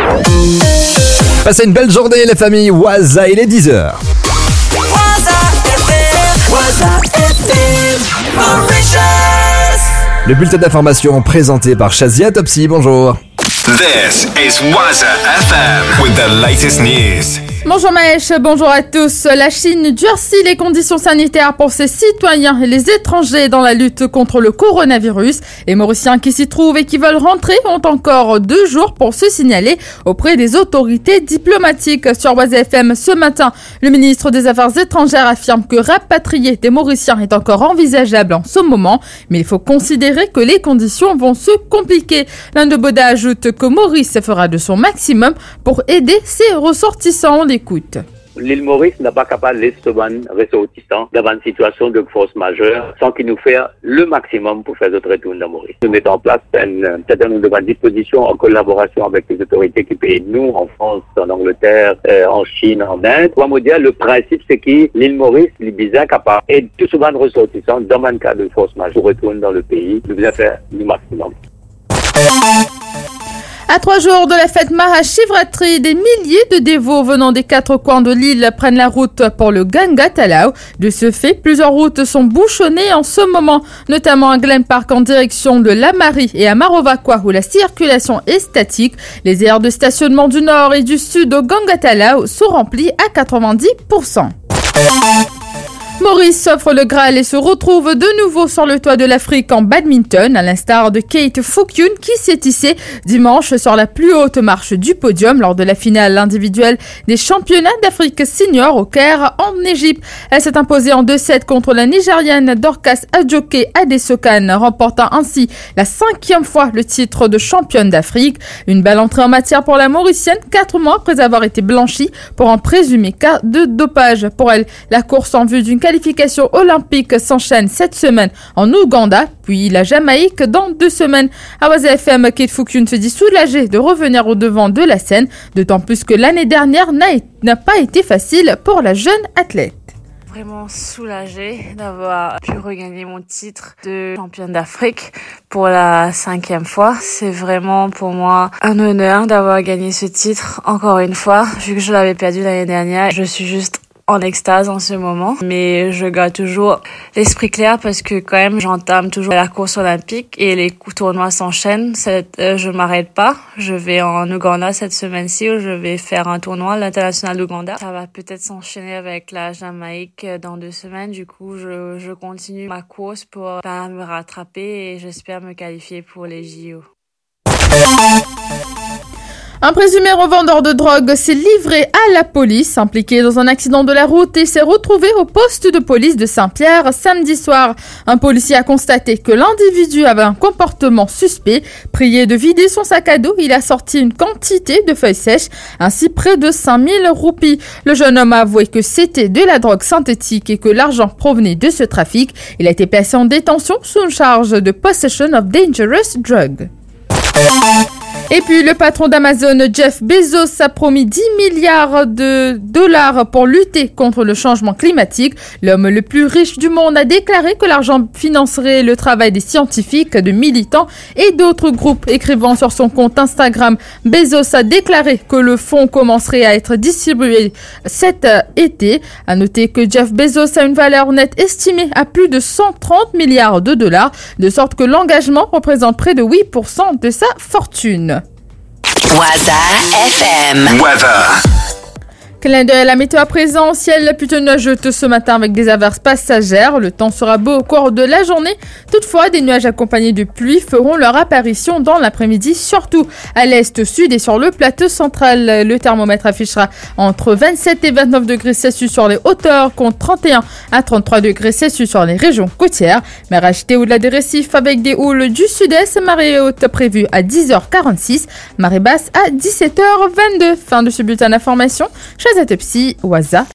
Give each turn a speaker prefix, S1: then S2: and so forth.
S1: Passez une belle journée les familles, Waza, il est 10h. Le bulletin d'information présenté par Shazia Topsy, bonjour.
S2: This is Waza FM with the latest news.
S3: Bonjour Maëch, bonjour à tous. La Chine durcit les conditions sanitaires pour ses citoyens et les étrangers dans la lutte contre le coronavirus. Les Mauriciens qui s'y trouvent et qui veulent rentrer ont encore 2 jours pour se signaler auprès des autorités diplomatiques. Sur Waza FM ce matin, le ministre des Affaires étrangères affirme que rapatrier des Mauriciens est encore envisageable en ce moment, mais il faut considérer que les conditions vont se compliquer. L'un de Boda ajoute que Maurice fera de son maximum pour aider ses ressortissants. Écoute.
S4: L'île Maurice n'est pas capable de laisser ressortissants devant une situation de force majeure sans qu'il nous fasse le maximum pour faire notre retour dans Maurice. Nous mettons en place un certain nombre de dispositions en collaboration avec les autorités qui payent nous, en France, en Angleterre, en Chine, en Inde. Pour me dire, le principe, c'est que l'île Maurice, l'Ibiza, capable et tout souvent de ressortissants dans un cas de force majeure retournent dans le pays. Nous devons faire le maximum.
S3: À 3 jours de la fête Mahashivratri, des milliers de dévots venant des 4 coins de l'île prennent la route pour le Ganga Talao. De ce fait, plusieurs routes sont bouchonnées en ce moment, notamment à Glen Park en direction de Lamari et à Marovakwa où la circulation est statique. Les aires de stationnement du nord et du sud au Ganga Talao sont remplies à 90%. Maurice s'offre le Graal et se retrouve de nouveau sur le toit de l'Afrique en badminton, à l'instar de Kate Foukyun qui s'est hissée dimanche sur la plus haute marche du podium lors de la finale individuelle des championnats d'Afrique senior au Caire en Égypte. Elle s'est imposée en 2-7 contre la Nigériane Dorcas Adjoke Adesokan, remportant ainsi la 5e fois le titre de championne d'Afrique. Une belle entrée en matière pour la Mauricienne, 4 mois après avoir été blanchie pour un présumé cas de dopage. Pour elle, la course en vue d'une qualification olympique s'enchaîne cette semaine en Ouganda, puis la Jamaïque dans 2 semaines. À Waza FM, Kate Foukyun se dit soulagée de revenir au devant de la scène, d'autant plus que l'année dernière n'a pas été facile pour la jeune athlète.
S5: Vraiment soulagée d'avoir pu regagner mon titre de championne d'Afrique pour la 5e fois. C'est vraiment pour moi un honneur d'avoir gagné ce titre encore une fois, vu que je l'avais perdu l'année dernière. Je suis juste en extase en ce moment, mais je garde toujours l'esprit clair parce que quand même j'entame toujours la course olympique et les tournois s'enchaînent. Je m'arrête pas. Je vais en Ouganda cette semaine-ci où je vais faire un tournoi, l'international d'Ouganda. Ça va peut-être s'enchaîner avec la Jamaïque dans 2 semaines. Du coup, je continue ma course pour me rattraper et j'espère me qualifier pour les JO.
S3: Un présumé revendeur de drogue s'est livré à la police, impliqué dans un accident de la route et s'est retrouvé au poste de police de Saint-Pierre samedi soir. Un policier a constaté que l'individu avait un comportement suspect. Prié de vider son sac à dos, il a sorti une quantité de feuilles sèches, ainsi près de 5000 roupies. Le jeune homme a avoué que c'était de la drogue synthétique et que l'argent provenait de ce trafic. Il a été placé en détention sous une charge de possession of dangerous drug. Et puis, le patron d'Amazon, Jeff Bezos, a promis 10 milliards de dollars pour lutter contre le changement climatique. L'homme le plus riche du monde a déclaré que l'argent financerait le travail des scientifiques, de militants et d'autres groupes. Écrivant sur son compte Instagram, Bezos a déclaré que le fonds commencerait à être distribué cet été. À noter que Jeff Bezos a une valeur nette estimée à plus de 130 milliards de dollars, de sorte que l'engagement représente près de 8% de sa fortune.
S6: Waza FM.
S2: Weather.
S3: Clin d'œil à la météo à présent, ciel plutôt nuageux ce matin avec des averses passagères. Le temps sera beau au cours de la journée. Toutefois, des nuages accompagnés de pluie feront leur apparition dans l'après-midi, surtout à l'est, au sud et sur le plateau central. Le thermomètre affichera entre 27 et 29 degrés Celsius sur les hauteurs, contre 31 à 33 degrés Celsius sur les régions côtières. Mer agitée au-delà des récifs avec des houles du sud-est, marée haute prévue à 10h46, marée basse à 17h22. Fin de ce bulletin d'information. Shazia Topsy, Waza.